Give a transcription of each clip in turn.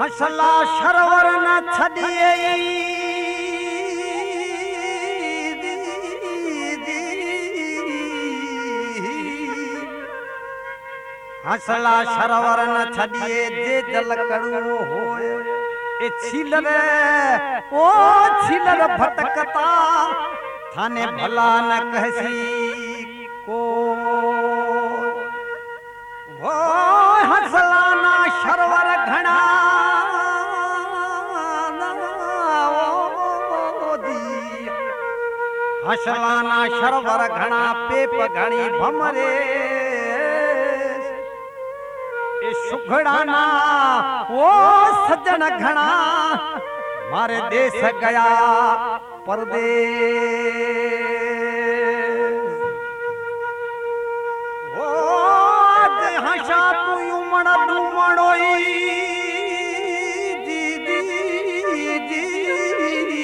हसला शरवर न छड़िए हसला शरवर न छड़िए जे जल कड़ू होए ए छिलर ओ छिलर भटकता थाने भला न कहसी को वो हसलाना शरवर घना हसलाना शरवर घना पेप घनी भमरे सुघड़ाना वो सज्जन घना मारे देश गया परदेश वो हंसा तू उमड़ डूमड़ोई जी जी जी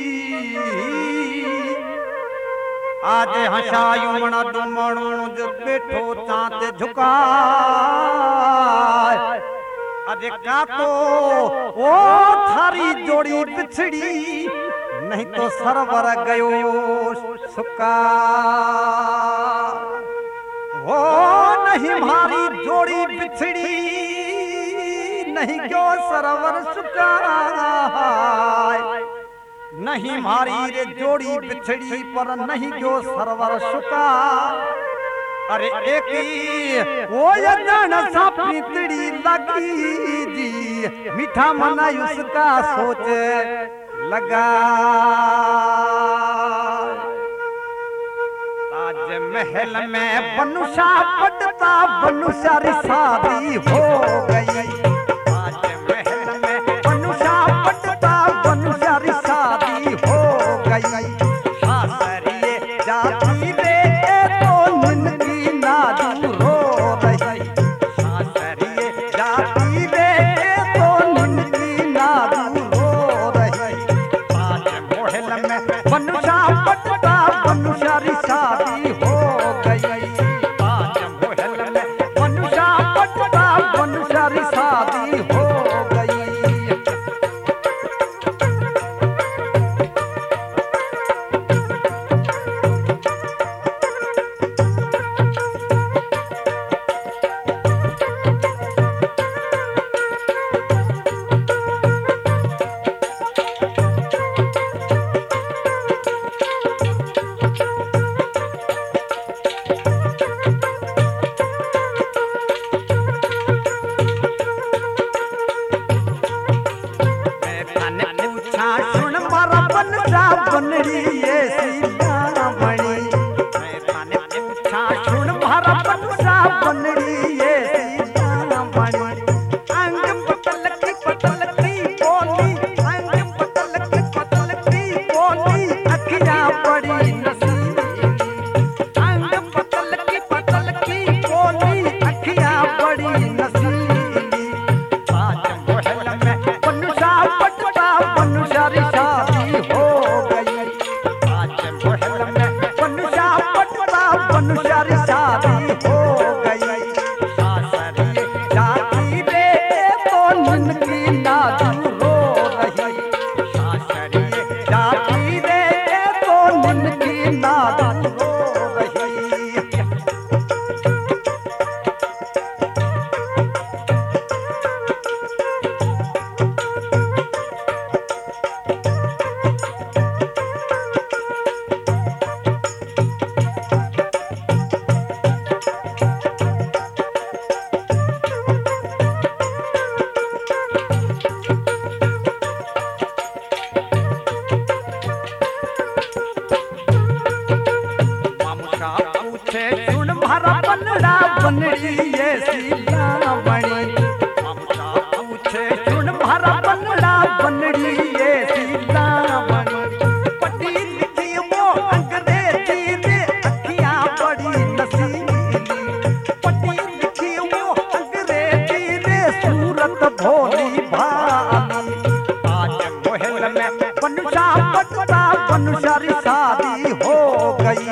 आज हंसा उमड़ डूमड़ो जो बैठो चांद झुका अरे का तो ओ थारी जोड़ी बिछड़ी नहीं तो सरवर गयो सुका वो नहीं मारी जोड़ी बिछड़ी नहीं क्यों सरवर सुका नहीं मारी रे जोड़ी बिछड़ी पर नहीं क्यों सरवर सुका अरे एक वो यजन सा पीतड़ी लगी जी मीठा मना उसका सोच लगा ताजमहल में बनुषा पटता बनुषा री शादी हो गई ताजमहल में बनुषा पटता बनुषा री शादी हो गई शासरिये जाती रे बनुशारी शादी हो गई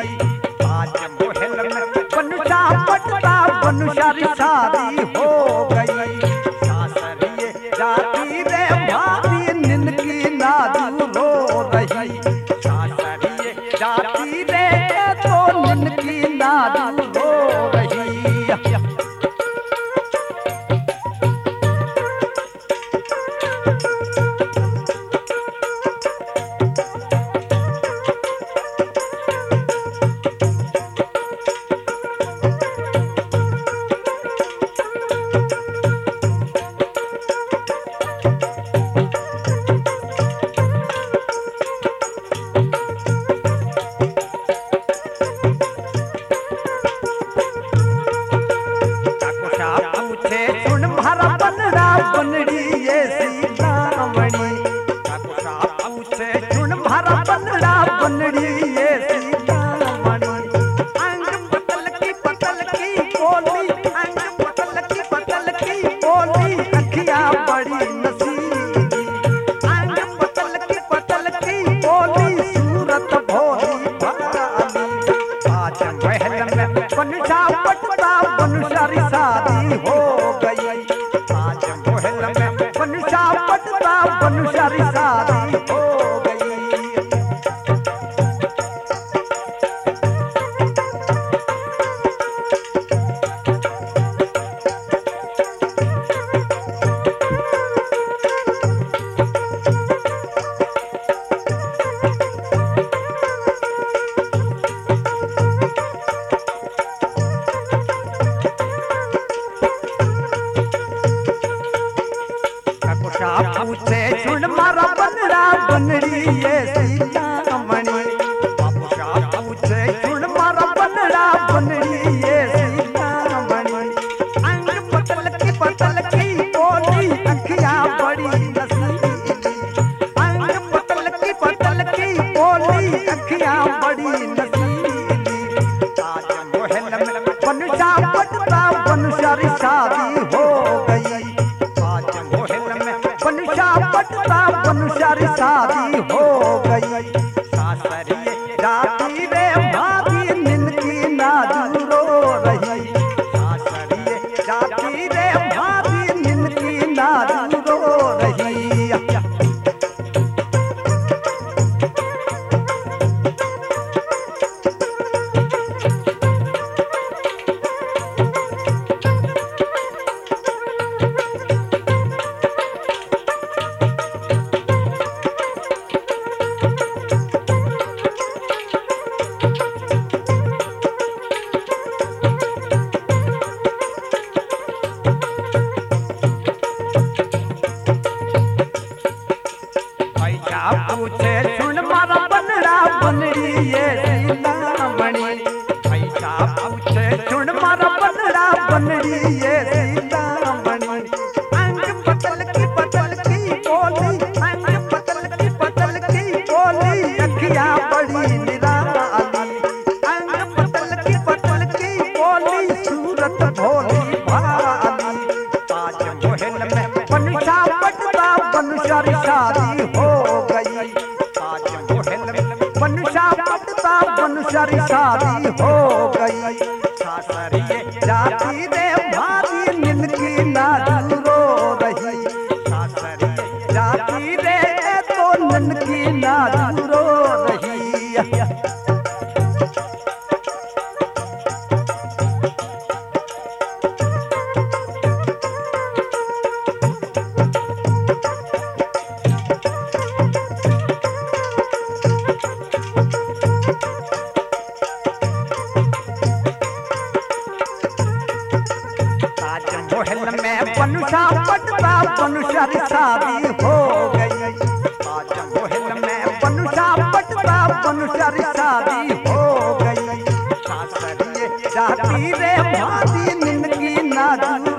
आज महल में बनुशा पटता बनुशारी शादी हो गई सासरिये जाती निनकी नाजू हो रही। पूछे सुन मारा बनड़ा बनड़ी ये सीतामणी। बाबूशा पूछे सुन मारा बनड़ा बनड़ी ये सीतामणी। अंग पतल की बोली अखियां बड़ी नसीली। अंग पतल की बोली अखियां बड़ी नसीली। ताजमहल में बनशा पटता बनशारी शादी हो गई। बनशारी शादी हो गई। सासरिये जाती रे भाभी निनकी नाजू रो रही। सासरिये जाती रे भाभी निनकी नाजू रो रही। पूछे सुन मारा बनड़ा बनड़ी ये सीतामणी। पैसा पूछे सुन मारा बनड़ा बनड़ी ये सीतामणी। अंग पतल की बोली अंग पतल की बोली अखियां बड़ी निराली। अंग पतल की बोली सूरत भोली भाली। ताजमहल में बनशा पटता बनशारी शादी हो गई। ताजमहल में बनशा पटता बनशारी शादी हो गई। सासरिये जाती रे भाभी निनकी नाजू रो रही। सासरिये जाती रे तो निनकी नाजू रो रही। ताजमहल में बनशा पटता बनशारी शादी हो गई। ताजमहल में बनशा पटता बनशारी शादी हो गई। सासरिये जाती रे भाभी निनकी नाजू